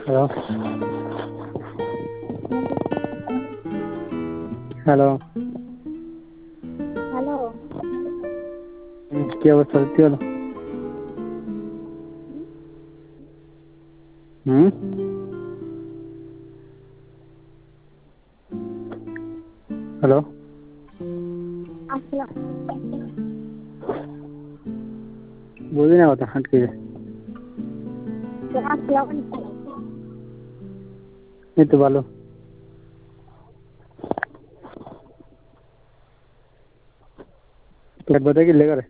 Hello hello hello. কি অবস্থা? কি হলো? হ্যালো আসসালাম। বুঝি না কথা হাঁটকে আসসালাম। এই তো ভালো। কথা কি লেগে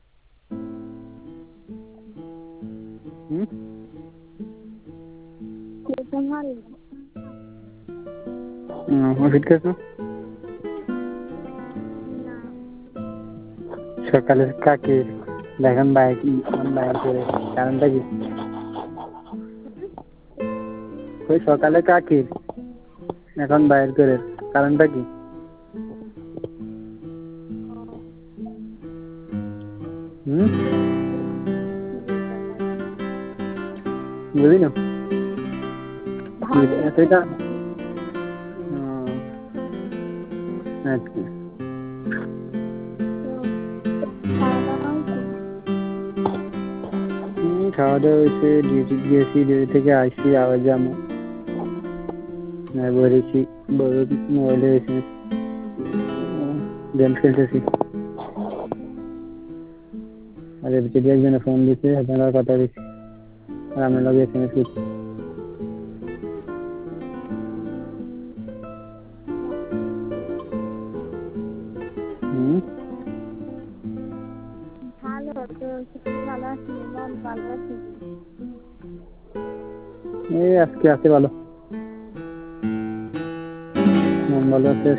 ওষুধ খেয়েছো? সকালে কাকে দেখেন বাইক বাইক করে কারণটা কি? ওই সকালে কাকে এখন বাইর করে কারণটা কি? বুঝি না সেটা। আচ্ছা খাওয়া দাওয়া হয়েছে, ডিউটি গিয়েছি, ডিউটি থেকে আসছি আবার যাবো। বলেছি মোবাইলে হয়েছে গেম খেলতেছি। আর যদি একজনে ফোন দিচ্ছে আপনার কথা দিচ্ছি আর আপনার লগে SMS করছি। এই আজকে আছে ভালো, মন ভালো আছে।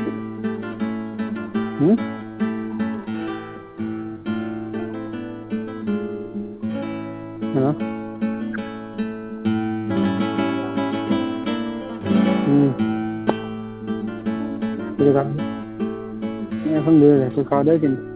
হ্যাঁ এখন বেরো খাওয়া দাওয়া কিন্তু